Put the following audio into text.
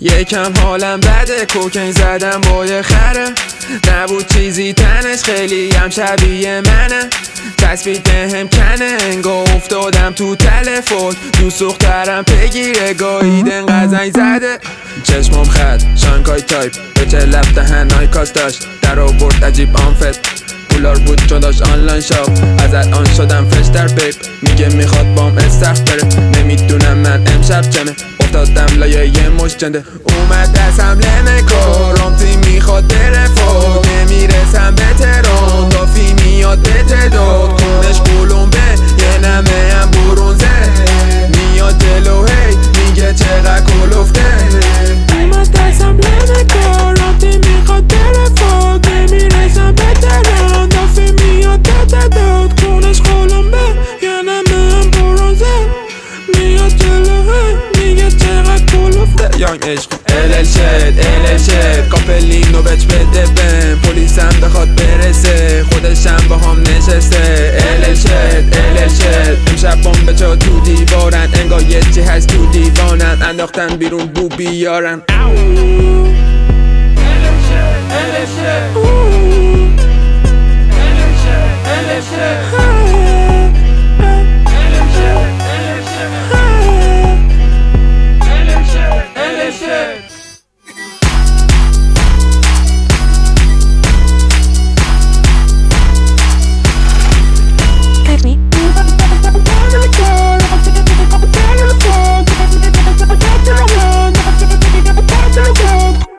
یکم حالم بده، کوکین زدم با یه خره. نبود چیزی تنش، خیلی هم شبیه منه. تصویر هم کنه، انگار افتادم تو تلفن. دوست دخترم بگیره، گاهیدن قزنگ زده. چشمم خط، شانکای تایپ، به چه لب دهن نایکاس داشت. در آورد عجیب آنفت، پولار بود چون داشت آنلاین شاپ. از الان شدم فشتر بیب، میگه میخواد بام استخ بره. نمیدونم من امشب چمه، افتادم لایه یه مش جنده. اومد دستم لمکو، رامتی میخواد بره فوق. نمیرسم به تران، دافی میاد به تداد. خونش قلومبه، یه نمه هم برونزه. میاد جلو هی، میگه چقدر کلوفته. اومد دستم لمکو، رامتی میخواد بره فوق. نمیرسم به تران، دافی میاد به تداد. خونش قلومبه، یه نمه هم برونزه. میاد جلو هی، میگه چقدر کلوفته. یانگ عشق الل شد کاپلینو بچ بده بهم. پلیسم بخواد برسه، خودشم با هم نشسته. الل شد امشب بمب چا تو دیوارن. انگار یه چی هست تو دیوانن، انداختن بیرون بو بیارن. الل شد